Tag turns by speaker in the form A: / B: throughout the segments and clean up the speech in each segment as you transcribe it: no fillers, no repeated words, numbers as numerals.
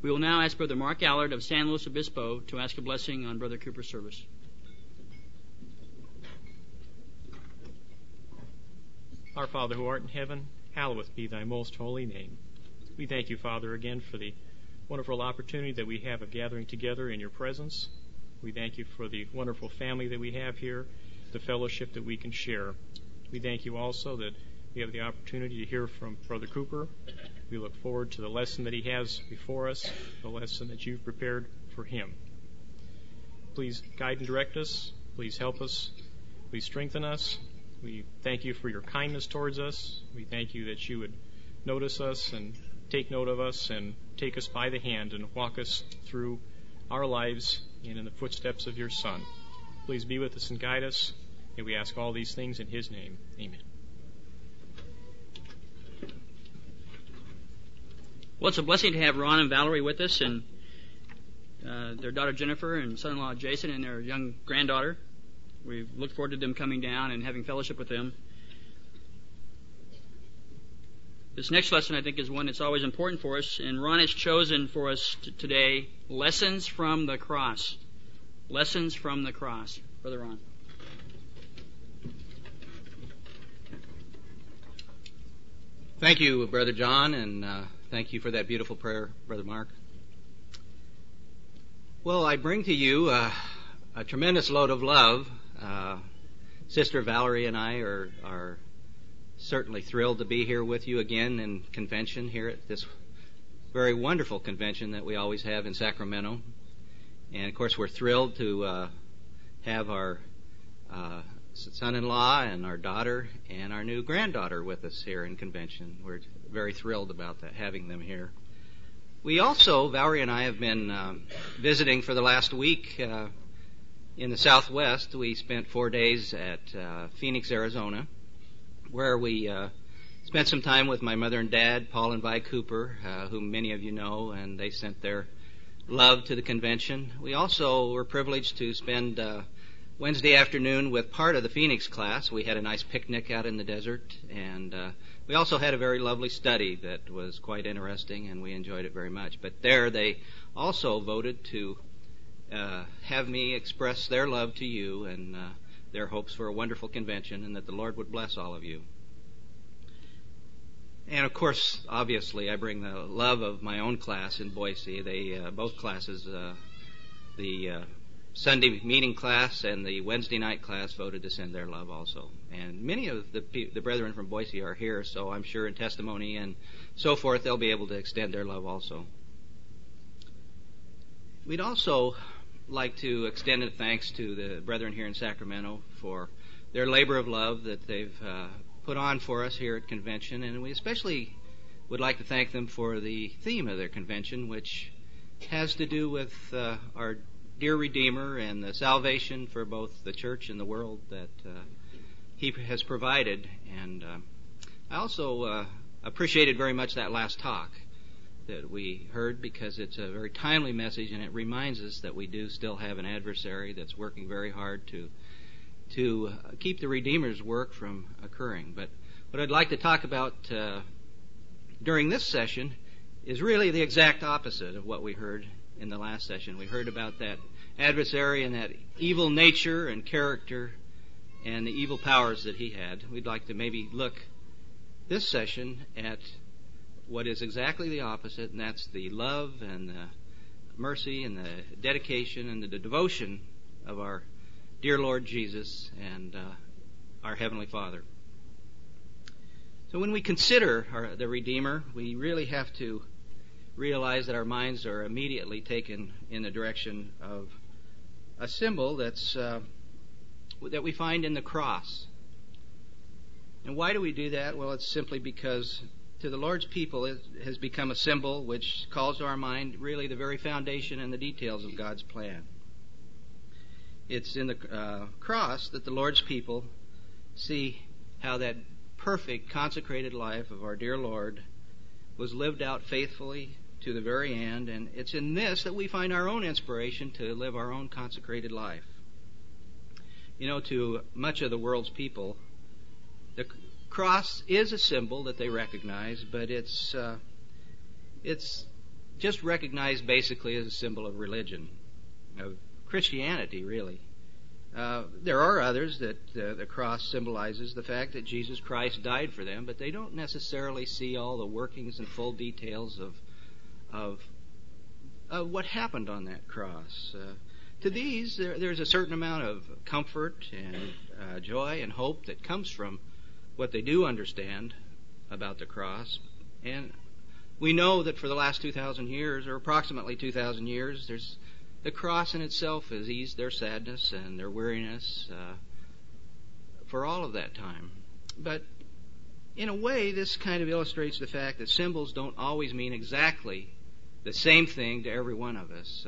A: We will now ask Brother Mark Allard of San Luis Obispo to ask a blessing on Brother Cooper's service.
B: Our Father who art in heaven, hallowed be thy most holy name. We thank you, Father, again for the wonderful opportunity that we have of gathering together in your presence. We thank you for the wonderful family that we have here, the fellowship that we can share. We thank you also that we have the opportunity to hear from Brother Cooper. We look forward to the lesson that he has before us, the lesson that you've prepared for him. Please guide and direct us. Please help us. Please strengthen us. We thank you for your kindness towards us. We thank you that you would notice us and take note of us and take us by the hand and walk us through our lives and in the footsteps of your Son. Please be with us and guide us. And we ask all these things in his name. Amen.
A: Well, it's a blessing to have Ron and Valerie with us, and their daughter Jennifer and son-in-law Jason and their young granddaughter. We look forward to them coming down and having fellowship with them. This next lesson, I think, is one that's always important for us, and Ron has chosen for us today Lessons from the Cross. Lessons from the Cross. Brother Ron.
C: Thank you, Brother John, and thank you for that beautiful prayer, Brother Mark. Well, I bring to you a tremendous load of love. Sister Valerie and I are certainly thrilled to be here with you again in convention here at this very wonderful convention that we always have in Sacramento. And, of course, we're thrilled to have our son-in-law and our daughter and our new granddaughter with us here in convention. We're very thrilled about that, having them here. We also, Valerie and I, have been visiting for the last week in the Southwest. We spent 4 days at Phoenix, Arizona, where we spent some time with my mother and dad, Paul and Vi Cooper, whom many of you know, and they sent their love to the convention. We also were privileged to spend Wednesday afternoon with part of the Phoenix class. We had a nice picnic out in the desert, and we also had a very lovely study that was quite interesting, and we enjoyed it very much. But there they also voted to have me express their love to you and their hopes for a wonderful convention, and that the Lord would bless all of you. And, of course, obviously, I bring the love of my own class in Boise. They both classes, the Sunday meeting class and the Wednesday night class, voted to send their love also. And many of the brethren from Boise are here, so I'm sure in testimony and so forth they'll be able to extend their love also. We'd also like to extend a thanks to the brethren here in Sacramento for their labor of love that they've put on for us here at convention, and we especially would like to thank them for the theme of their convention, which has to do with our dear Redeemer and the salvation for both the church and the world that He has provided. And I also appreciated very much that last talk that we heard, because it's a very timely message, and it reminds us that we do still have an adversary that's working very hard to keep the Redeemer's work from occurring. But what I'd like to talk about during this session is really the exact opposite of what we heard in the last session. We heard about that adversary and that evil nature and character and the evil powers that he had. We'd like to maybe look this session at what is exactly the opposite, and that's the love and the mercy and the dedication and the devotion of our dear Lord Jesus and our Heavenly Father. So when we consider the Redeemer, we really have to realize that our minds are immediately taken in the direction of a symbol that we find in the cross. And why do we do that? Well, it's simply because to the Lord's people it has become a symbol which calls to our mind really the very foundation and the details of God's plan. It's in the cross that the Lord's people see how that perfect, consecrated life of our dear Lord was lived out faithfully to the very end, and it's in this that we find our own inspiration to live our own consecrated life. You know, to much of the world's people, the cross is a symbol that they recognize, but it's just recognized basically as a symbol of religion, of Christianity, really. There are others that the cross symbolizes the fact that Jesus Christ died for them, but they don't necessarily see all the workings and full details of what happened on that cross. To these, there's a certain amount of comfort and joy and hope that comes from what they do understand about the cross. And we know that for the last 2,000 years, or approximately 2,000 years, the cross in itself has eased their sadness and their weariness for all of that time. But in a way, this kind of illustrates the fact that symbols don't always mean exactly the same thing to every one of us.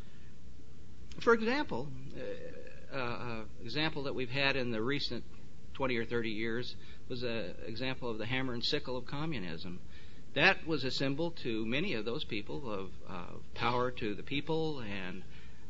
C: For example, example that we've had in the recent 20 or 30 years was an example of the hammer and sickle of communism. That was a symbol to many of those people of power to the people and,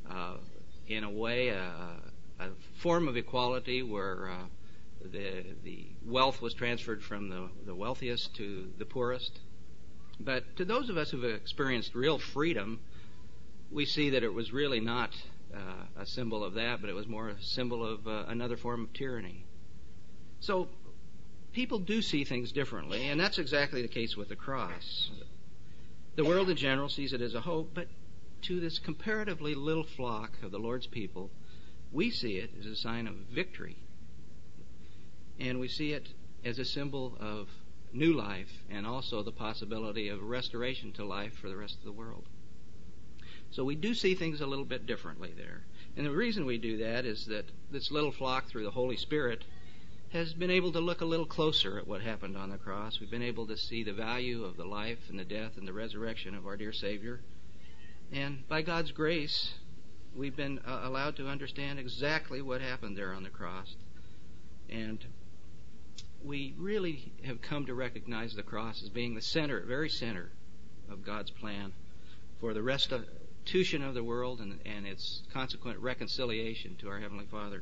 C: in a way, a form of equality where the wealth was transferred from the wealthiest to the poorest. But to those of us who've experienced real freedom, we see that it was really not a symbol of that, but it was more a symbol of another form of tyranny. So people do see things differently, and that's exactly the case with the cross. The world in general sees it as a hope, but to this comparatively little flock of the Lord's people, we see it as a sign of victory. And we see it as a symbol of new life and also the possibility of restoration to life for the rest of the world. So we do see things a little bit differently there. And the reason we do that is that this little flock, through the Holy Spirit, has been able to look a little closer at what happened on the cross. We've been able to see the value of the life and the death and the resurrection of our dear Savior. And by God's grace, we've been allowed to understand exactly what happened there on the cross. And we really have come to recognize the cross as being the center, very center of God's plan for the restitution of the world and its consequent reconciliation to our Heavenly Father.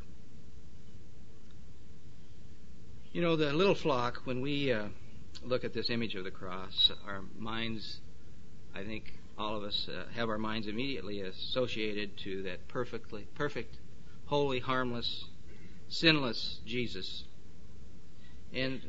C: You know, the little flock, when we look at this image of the cross, our minds, I think all of us have our minds immediately associated to that perfect, holy, harmless, sinless Jesus. And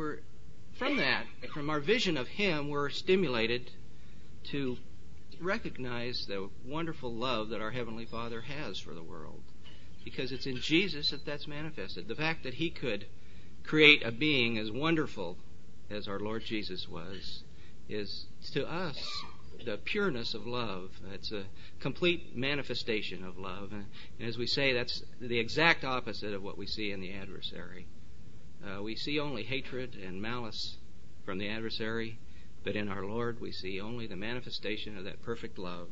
C: from our vision of Him, we're stimulated to recognize the wonderful love that our Heavenly Father has for the world. Because it's in Jesus that's manifested. The fact that He could create a being as wonderful as our Lord Jesus was is, to us, the pureness of love. It's a complete manifestation of love. And as we say, that's the exact opposite of what we see in the adversary. We see only hatred and malice from the adversary, but in our Lord we see only the manifestation of that perfect love.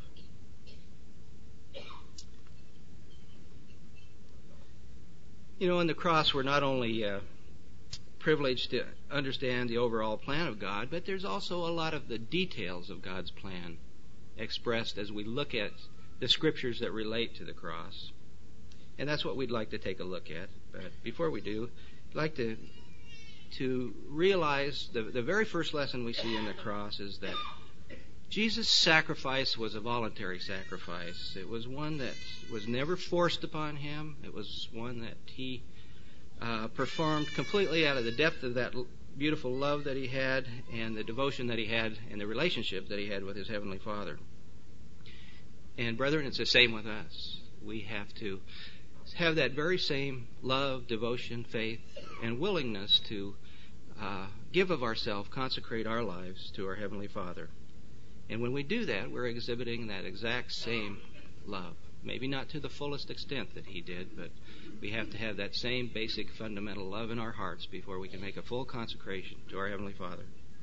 C: You know, in the cross we're not only privileged to understand the overall plan of God, but there's also a lot of the details of God's plan expressed as we look at the scriptures that relate to the cross. And that's what we'd like to take a look at. But before we do, I'd like to realize the very first lesson we see in the cross is that Jesus' sacrifice was a voluntary sacrifice. It was one that was never forced upon Him. It was one that He performed completely out of the depth of that beautiful love that He had and the devotion that He had and the relationship that He had with His Heavenly Father. And brethren, it's the same with us. We have to have that very same love, devotion, faith, and willingness to give of ourselves, consecrate our lives to our Heavenly Father. And when we do that, we're exhibiting that exact same love. Maybe not to the fullest extent that He did, but we have to have that same basic fundamental love in our hearts before we can make a full consecration to our Heavenly Father.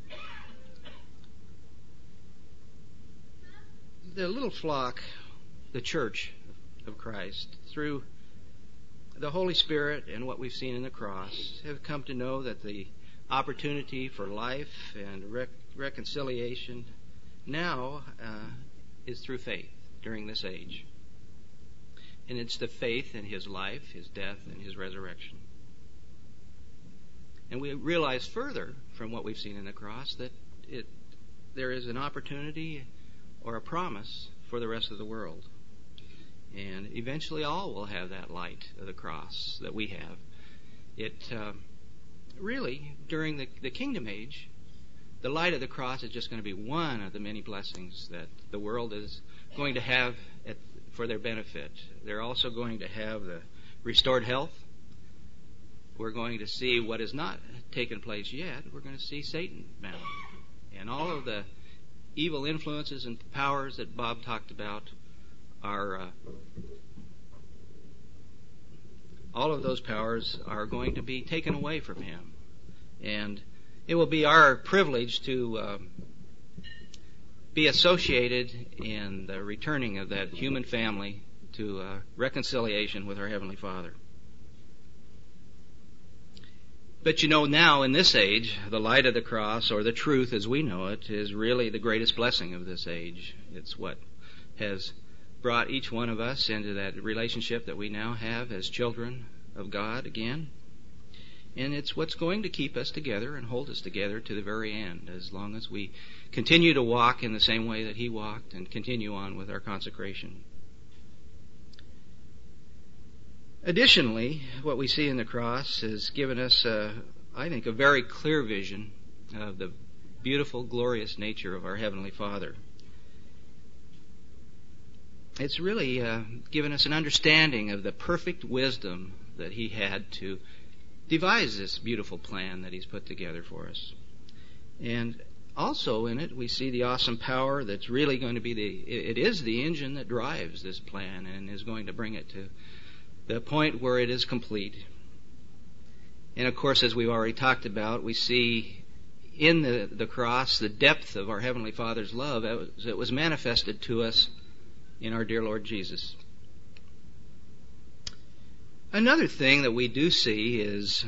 C: The little flock, the church of Christ, through the Holy Spirit and what we've seen in the cross, have come to know that the opportunity for life and reconciliation now is through faith during this age. And it's the faith in His life, His death, and His resurrection. And we realize further from what we've seen in the cross that there is an opportunity or a promise for the rest of the world. And eventually all will have that light of the cross that we have. It really, during the kingdom age, the light of the cross is just going to be one of the many blessings that the world is going to have for their benefit. They're also going to have the restored health. We're going to see what has not taken place yet. We're going to see Satan bound. And all of the evil influences and powers that Bob talked about are all of those powers are going to be taken away from him. And it will be our privilege to be associated in the returning of that human family to reconciliation with our Heavenly Father. But now in this age, the light of the cross, or the truth as we know it, is really the greatest blessing of this age. It's what has brought each one of us into that relationship that we now have as children of God again. And it's what's going to keep us together and hold us together to the very end, as long as we continue to walk in the same way that He walked and continue on with our consecration. Additionally, what we see in the cross has given us, I think, a very clear vision of the beautiful, glorious nature of our Heavenly Father. It's really given us an understanding of the perfect wisdom that He had to devise this beautiful plan that He's put together for us. And also in it, we see the awesome power that's really going to be it is the engine that drives this plan and is going to bring it to the point where it is complete. And of course, as we've already talked about, we see in the cross the depth of our Heavenly Father's love as it was manifested to us in our dear Lord Jesus. Another thing that we do see is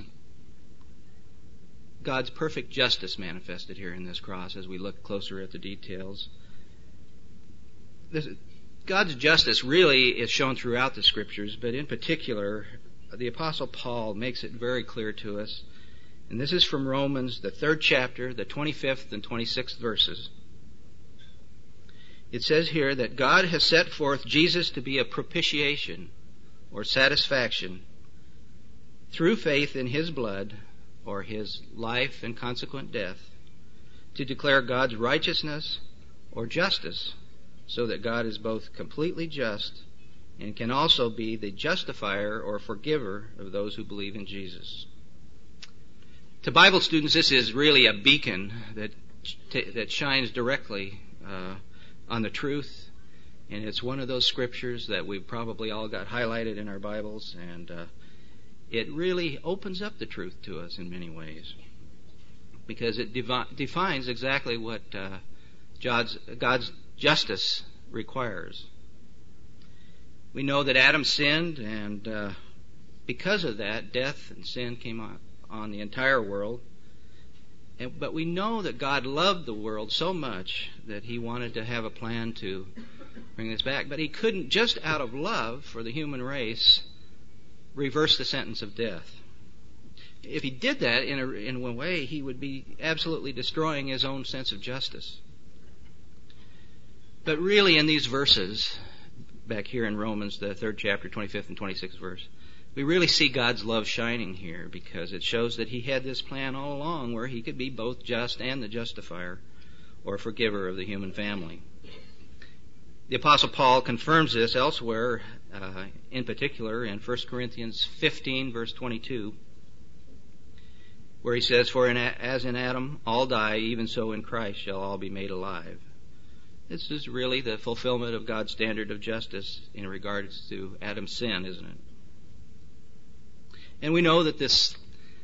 C: God's perfect justice manifested here in this cross as we look closer at the details. God's justice really is shown throughout the Scriptures, but in particular, the Apostle Paul makes it very clear to us. And this is from Romans, the 3rd chapter, the 25th and 26th verses. It says here that God has set forth Jesus to be a propitiation, or satisfaction, through faith in His blood, or His life and consequent death, to declare God's righteousness or justice, so that God is both completely just and can also be the justifier or forgiver of those who believe in Jesus. To Bible students, this is really a beacon that shines directly on the truth, and it's one of those scriptures that we've probably all got highlighted in our Bibles, and it really opens up the truth to us in many ways, because it defines exactly what God's justice requires. We know that Adam sinned, and because of that, death and sin came on the entire world. But we know that God loved the world so much that He wanted to have a plan to bring this back. But He couldn't, just out of love for the human race, reverse the sentence of death. If He did that in a way, He would be absolutely destroying His own sense of justice. But really, in these verses, back here in Romans, the 3rd chapter, 25th and 26th verse, we really see God's love shining here, because it shows that He had this plan all along where He could be both just and the justifier or forgiver of the human family. The Apostle Paul confirms this elsewhere, in particular in 1 Corinthians 15, verse 22, where he says, "For as in Adam all die, even so in Christ shall all be made alive." This is really the fulfillment of God's standard of justice in regards to Adam's sin, isn't it? And we know that this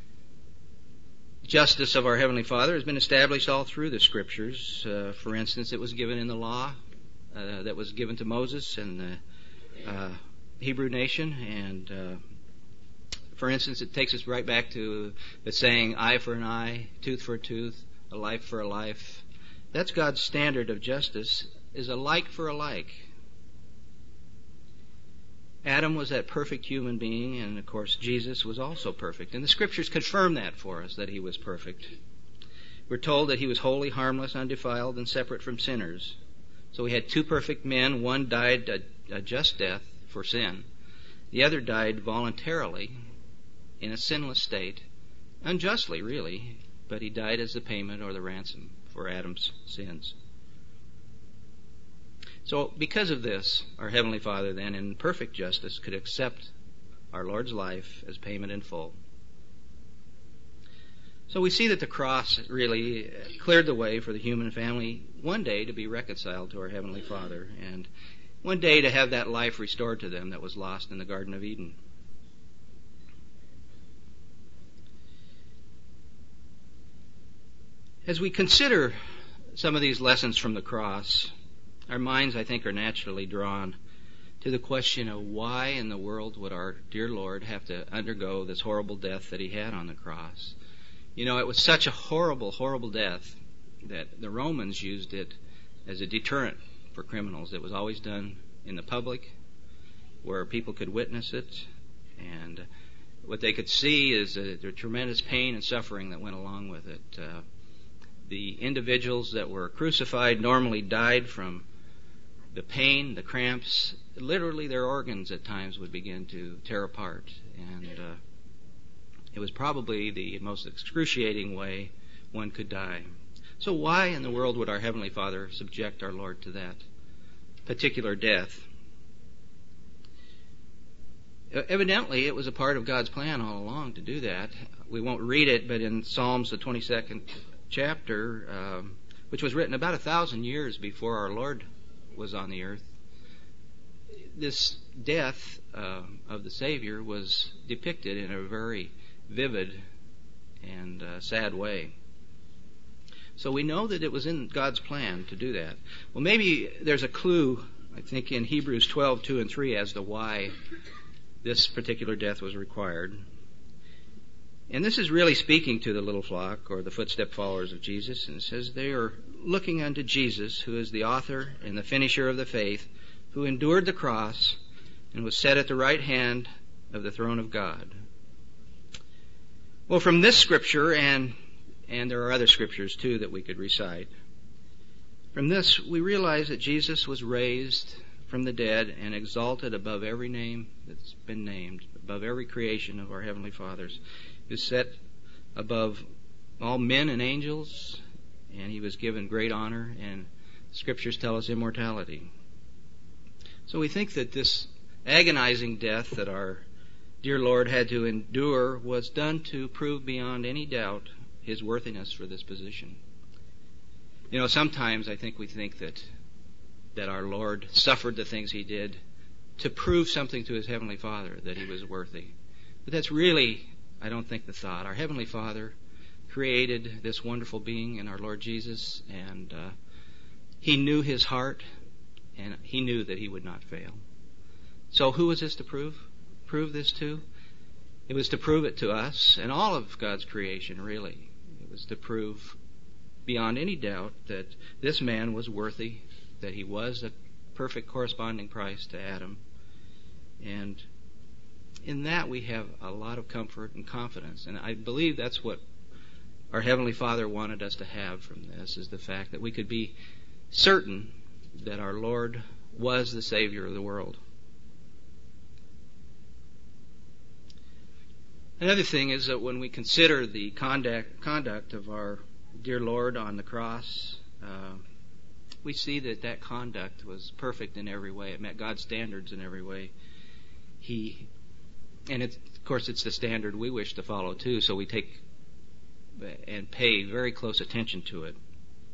C: justice of our Heavenly Father has been established all through the Scriptures. For instance, it was given in the law that was given to Moses and the Hebrew nation. And for instance, it takes us right back to the saying, eye for an eye, tooth for a tooth, a life for a life. That's God's standard of justice, is a like for a like. Adam was that perfect human being, and of course Jesus was also perfect. And the Scriptures confirm that for us, that He was perfect. We're told that He was holy, harmless, undefiled, and separate from sinners. So we had two perfect men. One died a just death for sin. The other died voluntarily in a sinless state, unjustly really, but he died as the payment or the ransom for Adam's sins. So because of this, our Heavenly Father then in perfect justice could accept our Lord's life as payment in full. So we see that the cross really cleared the way for the human family one day to be reconciled to our Heavenly Father, and one day to have that life restored to them that was lost in the Garden of Eden. As we consider some of these lessons from the cross, our minds, I think, are naturally drawn to the question of why in the world would our dear Lord have to undergo this horrible death that he had on the cross. You know, it was such a horrible, horrible death that the Romans used it as a deterrent for criminals. It was always done in the public where people could witness it, and what they could see is the tremendous pain and suffering that went along with it. The individuals that were crucified normally died from the pain, the cramps. Literally their organs at times would begin to tear apart, and it was probably the most excruciating way one could die. So why in the world would our Heavenly Father subject our Lord to that particular death? Evidently, it was a part of God's plan all along to do that. We won't read it, but in Psalms, the 22nd chapter, which was written about 1,000 years before our Lord was on the earth, this death of the Savior was depicted in a very vivid and sad way. So we know that it was in God's plan to do that. Well, maybe there's a clue, I think, in Hebrews 12:2 and 3 as to why this particular death was required. And this is really speaking to the little flock, or the footstep followers of Jesus, and it says they are looking unto Jesus, who is the author and the finisher of the faith, who endured the cross and was set at the right hand of the throne of God. Well, from this scripture, and there are other scriptures too that we could recite, from this we realize that Jesus was raised from the dead and exalted above every name that's been named, above every creation of our Heavenly Father's. He was set above all men and angels, and he was given great honor, and scriptures tell us immortality. So we think that this agonizing death that our dear Lord had to endure was done to prove beyond any doubt his worthiness for this position. You know, sometimes I think we think that our Lord suffered the things he did to prove something to his Heavenly Father, that he was worthy. But that's really, I don't think, the thought. Our Heavenly Father created this wonderful being in our Lord Jesus, and he knew his heart, and he knew that he would not fail. So who was this to prove this to? It was to prove it to us and all of God's creation, really. It was to prove beyond any doubt that this man was worthy, that he was a perfect corresponding price to Adam. And in that we have a lot of comfort and confidence. And I believe that's what our Heavenly Father wanted us to have from this, is the fact that we could be certain that our Lord was the Savior of the world. Another thing is that when we consider the conduct of our dear Lord on the cross, we see that conduct was perfect in every way. It met God's standards in every way. Of course, it's the standard we wish to follow too, so we take and pay very close attention to it.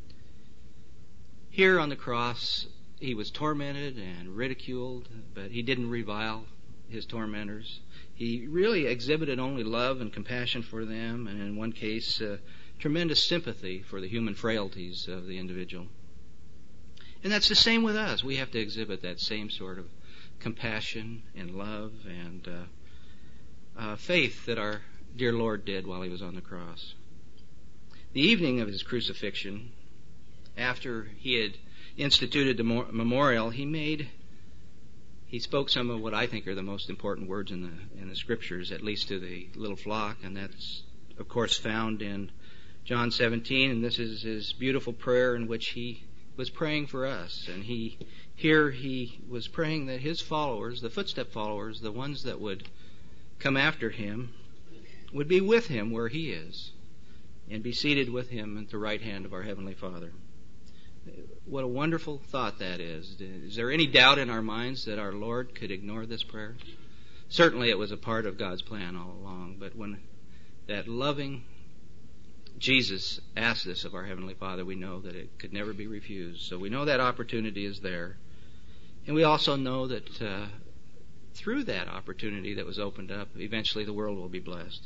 C: Here on the cross, he was tormented and ridiculed, but he didn't revile his tormentors. He really exhibited only love and compassion for them, and in one case, tremendous sympathy for the human frailties of the individual. And that's the same with us. We have to exhibit that same sort of compassion and love and faith that our dear Lord did while he was on the cross. The evening of his crucifixion, after he had instituted the memorial, he spoke some of what I think are the most important words in the scriptures, at least to the little flock, and that's, of course, found in John 17, and this is his beautiful prayer in which he was praying for us. And he was praying that his followers, the footstep followers, the ones that would come after him, would be with him where he is and be seated with him at the right hand of our Heavenly Father. What a wonderful thought that is. Is there any doubt in our minds that our Lord could ignore this prayer? Certainly it was a part of God's plan all along, but when that loving Jesus asked this of our Heavenly Father, we know that it could never be refused. So we know that opportunity is there. And we also know that through that opportunity that was opened up, eventually the world will be blessed.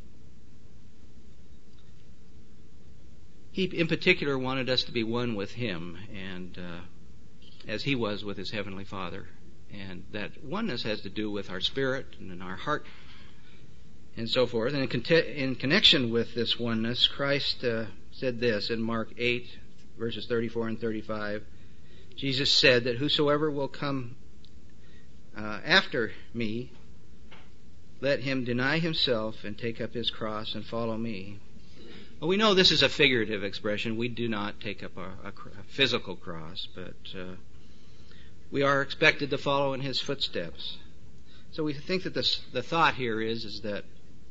C: He, in particular, wanted us to be one with Him, and as He was with His Heavenly Father. And that oneness has to do with our spirit and in our heart and so forth. And in connection with this oneness, Christ said this in Mark 8, verses 34 and 35. Jesus said that whosoever will come after me, let him deny himself and take up his cross and follow me. Well, we know this is a figurative expression. We do not take up a physical cross, but we are expected to follow in His footsteps. So we think that the thought here is that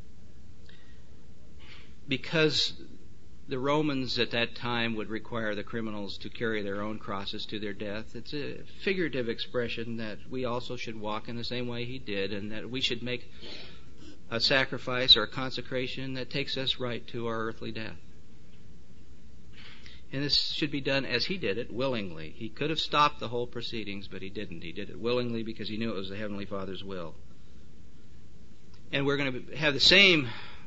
C: because the Romans at that time would require the criminals to carry their own crosses to their death, it's a figurative expression that we also should walk in the same way He did, and that we should make a sacrifice or a consecration that takes us right to our earthly death. And this should be done as He did it, willingly. He could have stopped the whole proceedings, but He didn't. He did it willingly because He knew it was the Heavenly Father's will. And we're going to have the same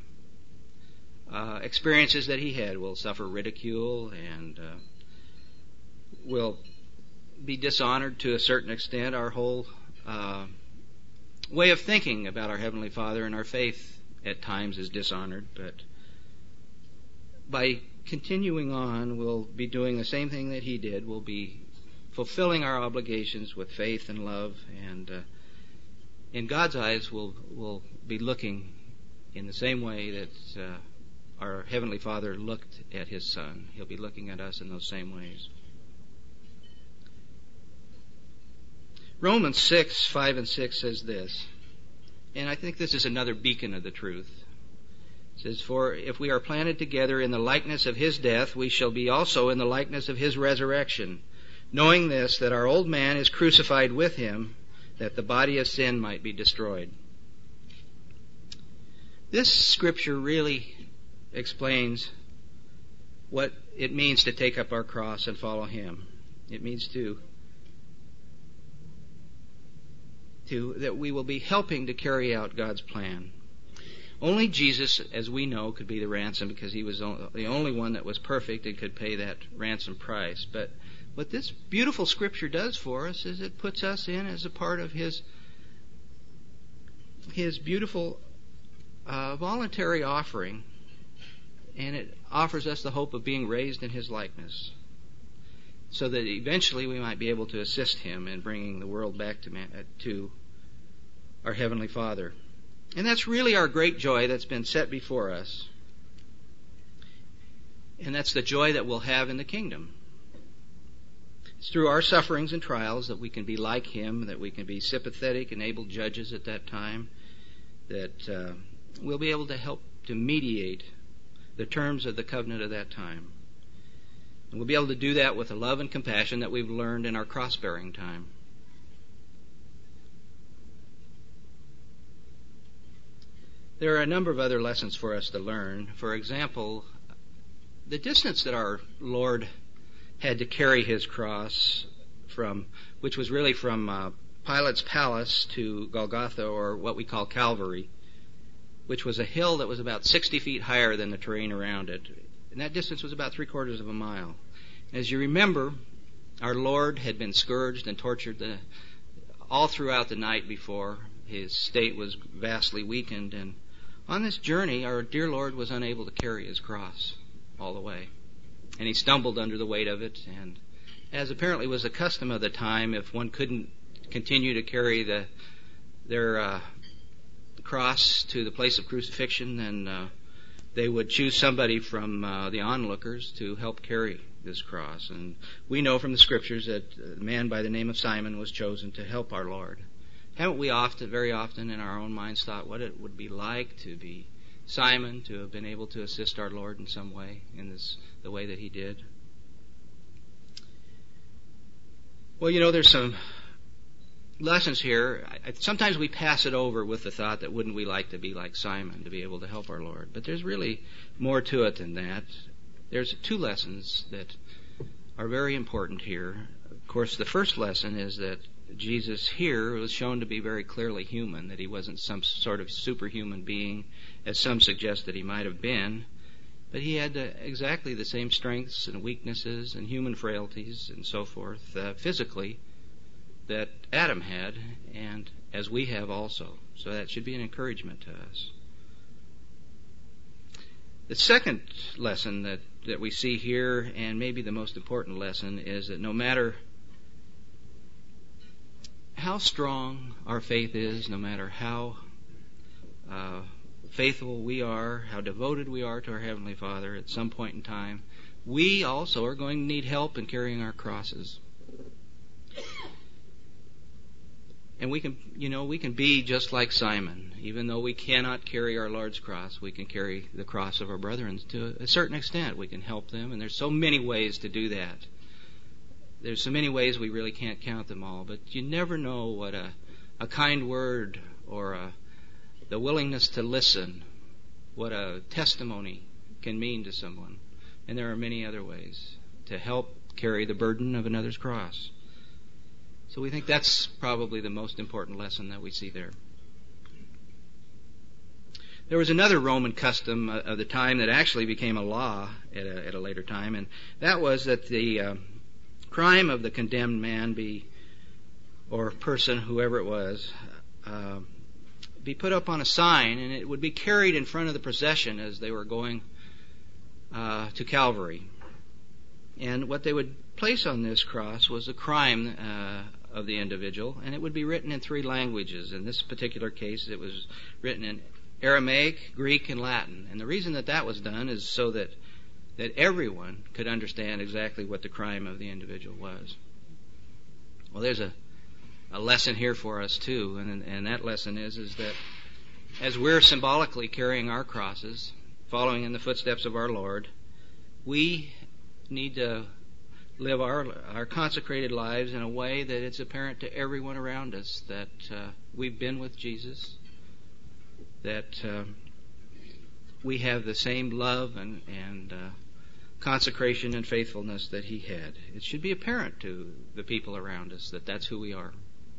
C: experiences that He had. We'll suffer ridicule and we'll be dishonored to a certain extent. Our whole way of thinking about our Heavenly Father and our faith at times is dishonored, but by continuing on, we'll be doing the same thing that He did. We'll be fulfilling our obligations with faith and love, and in God's eyes, we'll be looking in the same way that our Heavenly Father looked at His Son. He'll be looking at us in those same ways. Romans 6, 5 and 6 says this, and I think this is another beacon of the truth. It says, for if we are planted together in the likeness of His death, we shall be also in the likeness of His resurrection, knowing this, that our old man is crucified with Him, that the body of sin might be destroyed. This scripture really explains what it means to take up our cross and follow Him. It means that we will be helping to carry out God's plan. Only Jesus, as we know, could be the ransom because He was the only one that was perfect and could pay that ransom price. But what this beautiful scripture does for us is it puts us in as a part of His beautiful voluntary offering, and it offers us the hope of being raised in His likeness, so that eventually we might be able to assist Him in bringing the world back to our Heavenly Father. And that's really our great joy that's been set before us. And that's the joy that we'll have in the kingdom. It's through our sufferings and trials that we can be like Him, that we can be sympathetic and able judges at that time, that we'll be able to help to mediate the terms of the covenant of that time. And we'll be able to do that with the love and compassion that we've learned in our cross-bearing time. There are a number of other lessons for us to learn. For example, the distance that our Lord had to carry His cross from, which was really from Pilate's palace to Golgotha, or what we call Calvary, which was a hill that was about 60 feet higher than the terrain around it. And that distance was about 3/4 of a mile. As you remember, our Lord had been scourged and tortured all throughout the night before. His state was vastly weakened, and on this journey, our dear Lord was unable to carry His cross all the way. And He stumbled under the weight of it, and as apparently was the custom of the time, if one couldn't continue to carry their cross to the place of crucifixion, then they would choose somebody from the onlookers to help carry this cross. And we know from the Scriptures that a man by the name of Simon was chosen to help our Lord. Haven't we very often in our own minds thought what it would be like to be Simon, to have been able to assist our Lord in some way, in the way that he did? Well, there's some lessons here. Sometimes we pass it over with the thought that wouldn't we like to be like Simon, to be able to help our Lord. But there's really more to it than that. There's two lessons that are very important here. Of course, the first lesson is that Jesus here was shown to be very clearly human, that he wasn't some sort of superhuman being, as some suggest that he might have been, but he had exactly the same strengths and weaknesses and human frailties and so forth, physically, that Adam had, and as we have also. So that should be an encouragement to us. The second lesson that we see here, and maybe the most important lesson, is that no matter how strong our faith is, no matter how faithful we are, how devoted we are to our Heavenly Father, at some point in time, we also are going to need help in carrying our crosses. And we can be just like Simon. Even though we cannot carry our Lord's cross, we can carry the cross of our brethren to a certain extent. We can help them, and there's so many ways to do that. There's so many ways we really can't count them all, but you never know what a kind word or the willingness to listen, what a testimony can mean to someone. And there are many other ways to help carry the burden of another's cross. So we think that's probably the most important lesson that we see there. There was another Roman custom of the time that actually became a law at a later time, and that was that the crime of the condemned man or person, whoever it was, be put up on a sign, and it would be carried in front of the procession as they were going to Calvary. And what they would place on this cross was the crime of the individual, and it would be written in 3 languages. In this particular case, it was written in Aramaic, Greek, and Latin. And the reason that was done is so that everyone could understand exactly what the crime of the individual was. Well, there's a lesson here for us too, and that lesson is that as we're symbolically carrying our crosses, following in the footsteps of our Lord, we need to live our consecrated lives in a way that it's apparent to everyone around us that we've been with Jesus, that we have the same love and consecration and faithfulness that he had. It should be apparent to the people around us that that's who we are.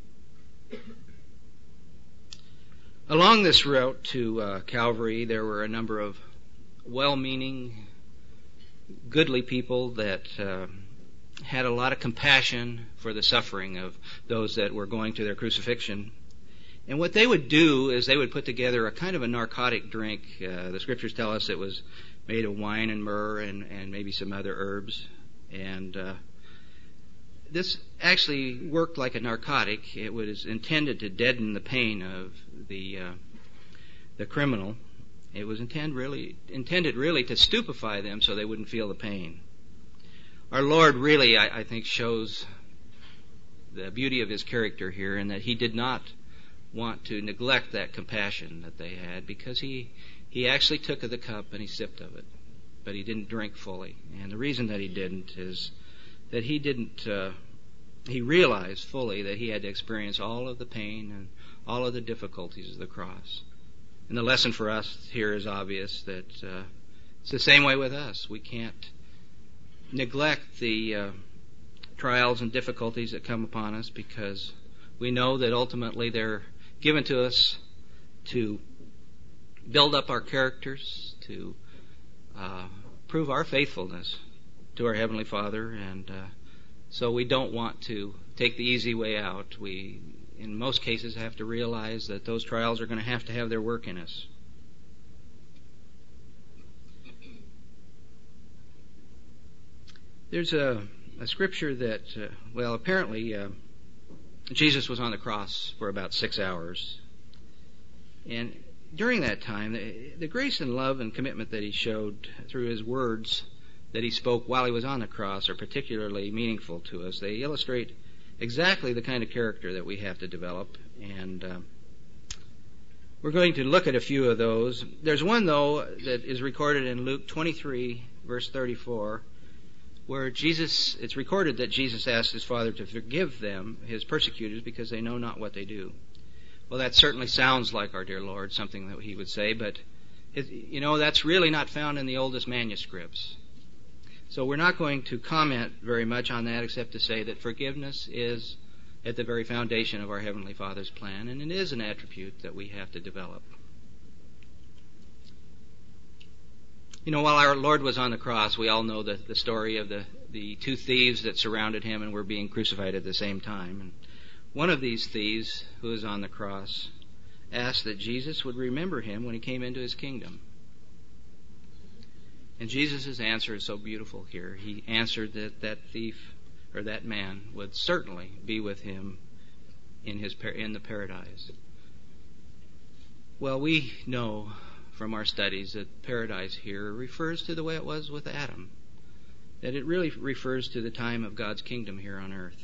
C: Along this route to Calvary, there were a number of well-meaning, goodly people that had a lot of compassion for the suffering of those that were going to their crucifixion. And what they would do is they would put together a kind of a narcotic drink. The Scriptures tell us it was made of wine and myrrh and maybe some other herbs. And this actually worked like a narcotic. It was intended to deaden the pain of the criminal. It was intended really to stupefy them so they wouldn't feel the pain. Our Lord really, I think, shows the beauty of his character here, in that he did not want to neglect that compassion that they had, because he actually took of the cup and he sipped of it, but he didn't drink fully. And the reason that he didn't is that he realized fully that he had to experience all of the pain and all of the difficulties of the cross. And the lesson for us here is obvious, that it's the same way with us. We can't neglect the trials and difficulties that come upon us, because we know that ultimately they're given to us to build up our characters, to prove our faithfulness to our Heavenly Father, and so we don't want to take the easy way out. We, in most cases, have to realize that those trials are going to have their work in us. There's a scripture that, apparently Jesus was on the cross for about 6 hours. And during that time, the grace and love and commitment that he showed through his words that he spoke while he was on the cross are particularly meaningful to us. They illustrate exactly the kind of character that we have to develop, and we're going to look at a few of those. There's one, though, that is recorded in Luke 23, verse 34, where it's recorded that Jesus asked his Father to forgive them, his persecutors, because they know not what they do. Well, that certainly sounds like our dear Lord, something that he would say, but that's really not found in the oldest manuscripts. So we're not going to comment very much on that except to say that forgiveness is at the very foundation of our Heavenly Father's plan, and it is an attribute that we have to develop. While our Lord was on the cross, we all know the story of the two thieves that surrounded him and were being crucified at the same time. And one of these thieves, who was on the cross, asked that Jesus would remember him when he came into his kingdom. And Jesus' answer is so beautiful here. He answered that thief, or that man, would certainly be with him in the paradise. Well, we know from our studies that paradise here refers to the way it was with Adam, that it really refers to the time of God's kingdom here on earth.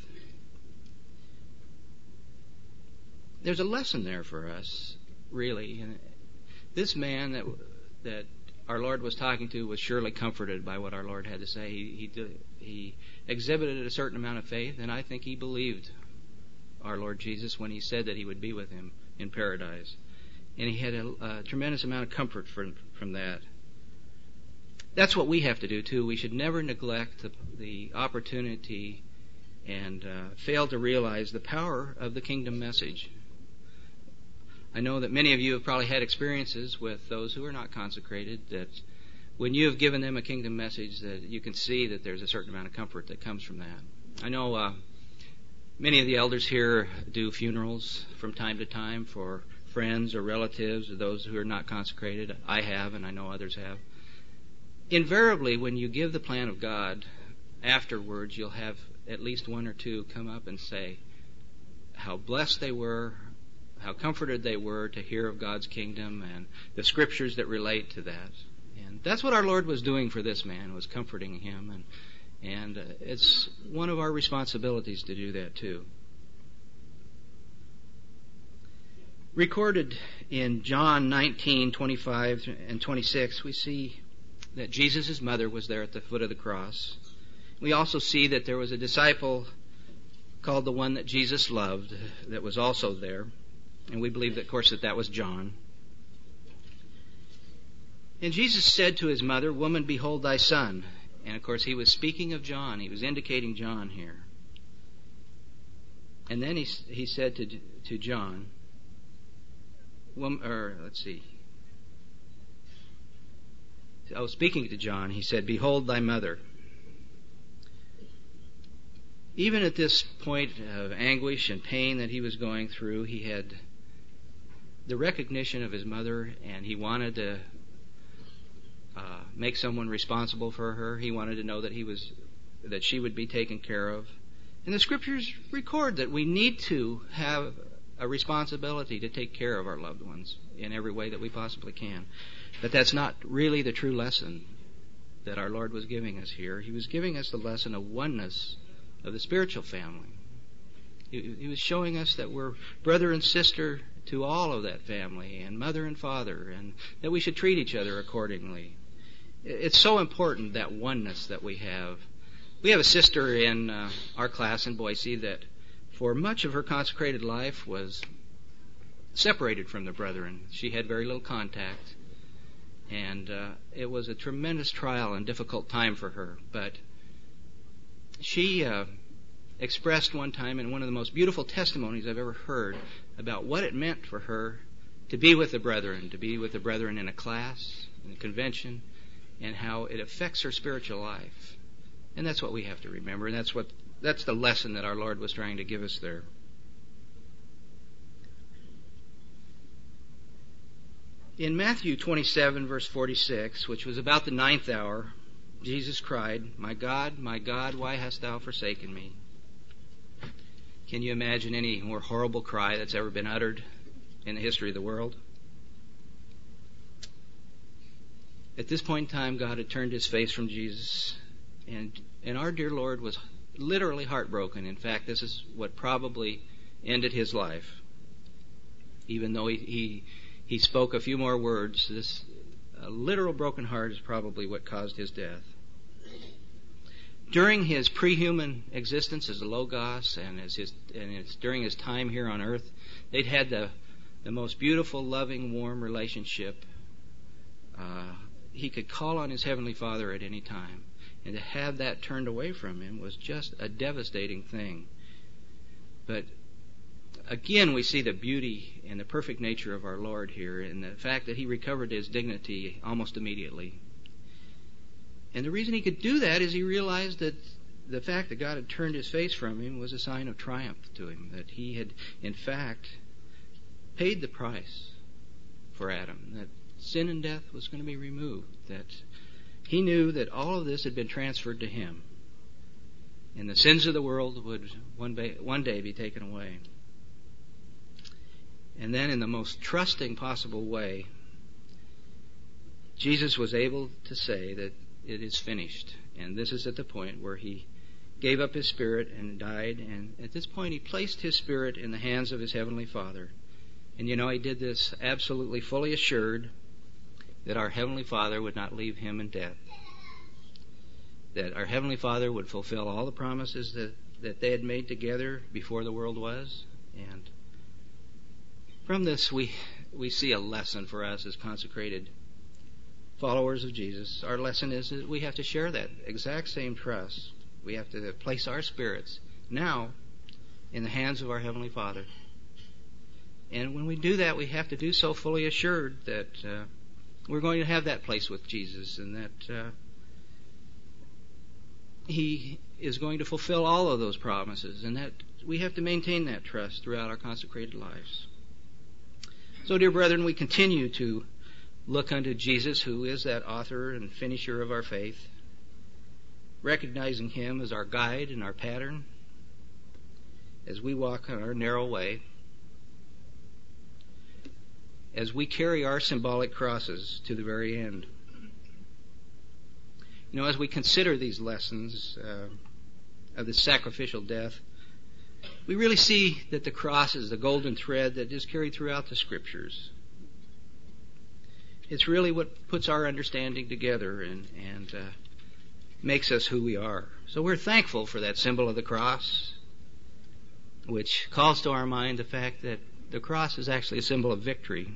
C: There's a lesson there for us, really. This man that our Lord was talking to was surely comforted by what our Lord had to say. He exhibited a certain amount of faith, and I think he believed our Lord Jesus when he said that he would be with him in paradise. And he had a tremendous amount of comfort from that. That's what we have to do, too. We should never neglect the opportunity and fail to realize the power of the kingdom message. I know that many of you have probably had experiences with those who are not consecrated, that when you have given them a kingdom message, that you can see that there's a certain amount of comfort that comes from that. I know many of the elders here do funerals from time to time for friends or relatives or those who are not consecrated. I have, and I know others have. Invariably, when you give the plan of God, afterwards you'll have at least one or two come up and say how blessed they were, how comforted they were to hear of God's kingdom and the scriptures that relate to that. And that's what our Lord was doing for this man, was comforting him. And it's one of our responsibilities to do that too. Recorded in John 19:25 and 26, we see that Jesus' mother was there at the foot of the cross. We also see that there was a disciple called the one that Jesus loved that was also there. And we believe, that, of course, that was John. And Jesus said to his mother, "Woman, behold thy son." And, of course, he was speaking of John. He was indicating John here. And then he said to John, speaking to John, he said, "Behold thy mother." Even at this point of anguish and pain that he was going through, he had the recognition of his mother, and he wanted to make someone responsible for her. He wanted to know that she would be taken care of. And the scriptures record that we need to have a responsibility to take care of our loved ones in every way that we possibly can. But that's not really the true lesson that our Lord was giving us here. He was giving us the lesson of oneness of the spiritual family. He was showing us that we're brother and sister to all of that family, and mother and father, and that we should treat each other accordingly. It's so important, that oneness that we have. We have a sister in our class in Boise that for much of her consecrated life was separated from the brethren. She had very little contact, and it was a tremendous trial and difficult time for her. But she expressed one time in one of the most beautiful testimonies I've ever heard about what it meant for her to be with the brethren in a class, in a convention, and how it affects her spiritual life. And that's what we have to remember, and that's the lesson that our Lord was trying to give us there. In Matthew 27, verse 46, which was about the 9th hour, Jesus cried, my God, why hast thou forsaken me?" Can you imagine any more horrible cry that's ever been uttered in the history of the world? At this point in time, God had turned his face from Jesus, and our dear Lord was literally heartbroken. In fact, this is what probably ended his life. Even though he spoke a few more words, this literal broken heart is probably what caused his death. During his pre-human existence as a Logos and during his time here on earth, they'd had the most beautiful, loving, warm relationship. He could call on his Heavenly Father at any time. And to have that turned away from him was just a devastating thing. But again, we see the beauty and the perfect nature of our Lord here in the fact that he recovered his dignity almost immediately. And the reason he could do that is he realized that the fact that God had turned his face from him was a sign of triumph to him, that he had, in fact, paid the price for Adam, that sin and death was going to be removed, that he knew that all of this had been transferred to him, and the sins of the world would one day be taken away. And then in the most trusting possible way, Jesus was able to say that it is finished. And this is at the point where he gave up his spirit and died. And at this point, he placed his spirit in the hands of his Heavenly Father. And he did this absolutely fully assured that our Heavenly Father would not leave him in death. That our Heavenly Father would fulfill all the promises that they had made together before the world was. And from this, we see a lesson for us as consecrated followers of Jesus. Our lesson is that we have to share that exact same trust. We have to place our spirits now in the hands of our Heavenly Father. And when we do that, we have to do so fully assured that we're going to have that place with Jesus, and that he is going to fulfill all of those promises, and that we have to maintain that trust throughout our consecrated lives. So, dear brethren, we continue to look unto Jesus, who is that author and finisher of our faith, recognizing him as our guide and our pattern as we walk on our narrow way, as we carry our symbolic crosses to the very end. As we consider these lessons of the sacrificial death, we really see that the cross is the golden thread that is carried throughout the Scriptures. It's really what puts our understanding together and makes us who we are. So we're thankful for that symbol of the cross, which calls to our mind the fact that the cross is actually a symbol of victory.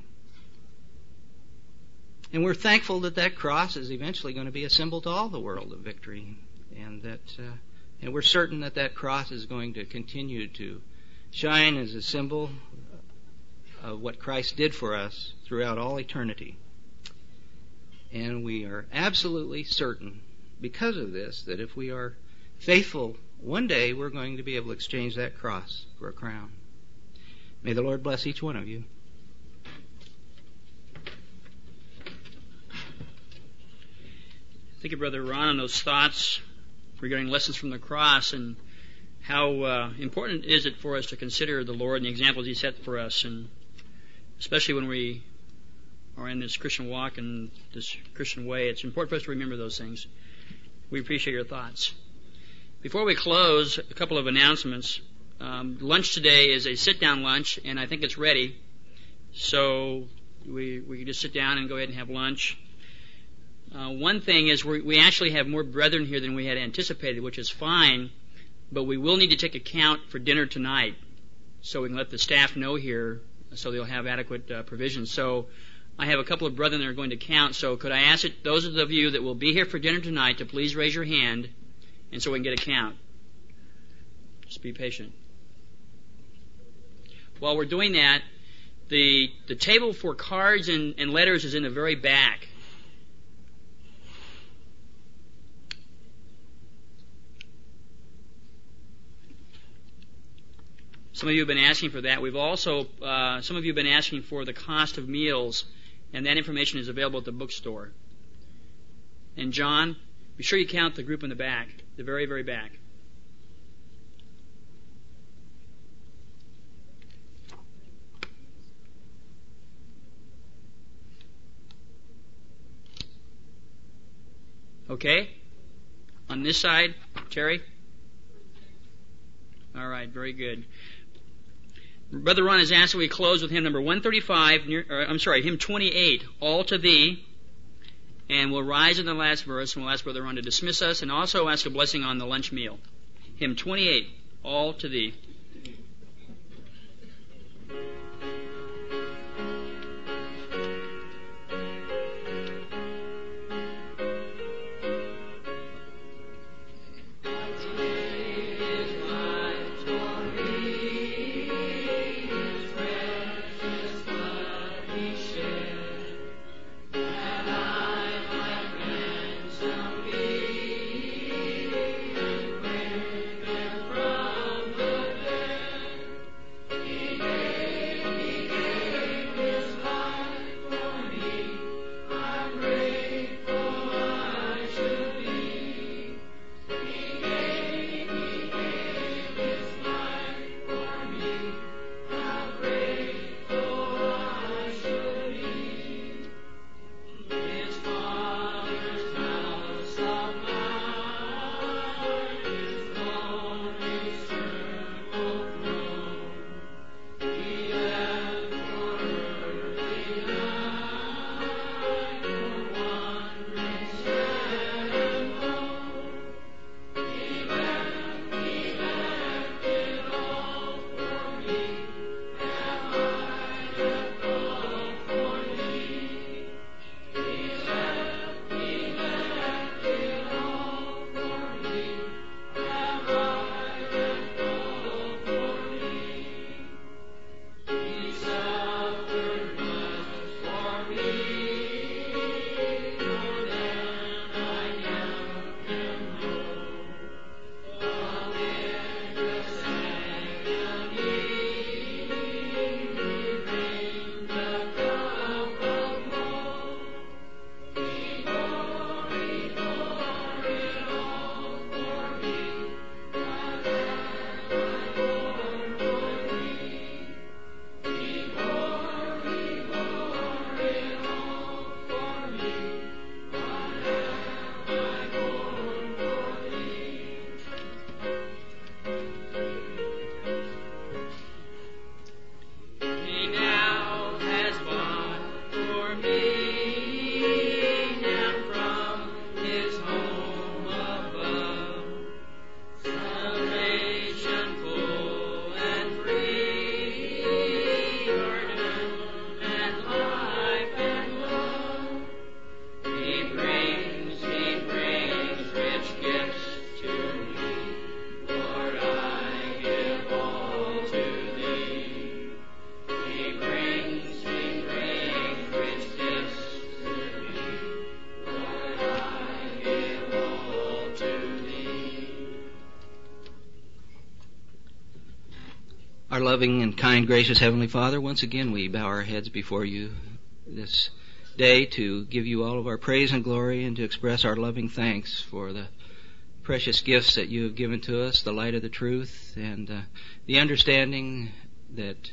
C: And we're thankful that that cross is eventually going to be a symbol to all the world of victory, and we're certain that that cross is going to continue to shine as a symbol of what Christ did for us throughout all eternity. And we are absolutely certain, because of this, that if we are faithful, one day we're going to be able to exchange that cross for a crown. May the Lord bless each one of you.
A: Thank you, Brother Ron, on those thoughts regarding lessons from the cross and how important is it for us to consider the Lord and the examples he set for us, and especially when we are in this Christian walk and this Christian way. It's important for us to remember those things. We appreciate your thoughts. Before we close, a couple of announcements. Lunch today is a sit-down lunch, and I think it's ready. So we can just sit down and go ahead and have lunch. One thing is we actually have more brethren here than we had anticipated, which is fine, but we will need to take account for dinner tonight so we can let the staff know here so they'll have adequate provisions. So I have a couple of brethren that are going to count, so could I ask those of you that will be here for dinner tonight to please raise your hand, and so we can get a count. Just be patient. While we're doing that, the table for cards and letters is in the very back. Some of you have been asking for that. We've also, some of you have been asking for the cost of meals, and that information is available at the bookstore. And John, be sure you count the group in the back, the very, very back. Okay? On this side, Terry? All right, very good. Brother Ron has asked that we close with hymn number 135, hymn 28, All to Thee. And we'll rise in the last verse, and we'll ask Brother Ron to dismiss us, and also ask a blessing on the lunch meal. Hymn 28, All to Thee.
C: Our loving and kind, gracious Heavenly Father, once again we bow our heads before you this day to give you all of our praise and glory and to express our loving thanks for the precious gifts that you have given to us, the light of the truth and the understanding that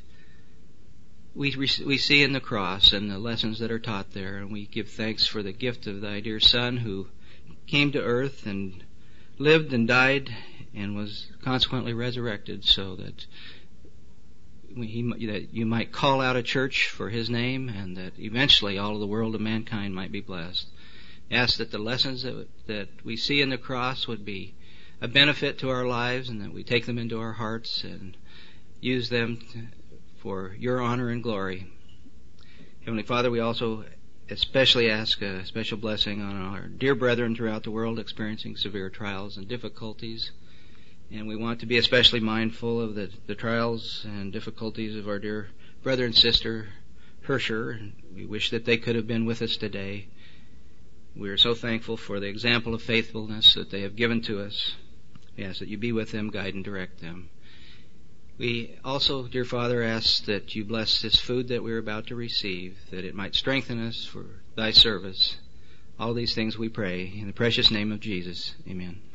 C: we see in the cross and the lessons that are taught there. And we give thanks for the gift of thy dear Son who came to earth and lived and died and was consequently resurrected so that that you might call out a church for his name and that eventually all of the world of mankind might be blessed. Ask that the lessons that we see in the cross would be a benefit to our lives and that we take them into our hearts and use them for your honor and glory. Heavenly Father, we also especially ask a special blessing on our dear brethren throughout the world experiencing severe trials and difficulties. And we want to be especially mindful of the trials and difficulties of our dear brother and sister Hersher. And we wish that they could have been with us today. We are so thankful for the example of faithfulness that they have given to us. We ask that you be with them, guide and direct them. We also, dear Father, ask that you bless this food that we're about to receive, that it might strengthen us for thy service. All these things we pray in the precious name of Jesus. Amen.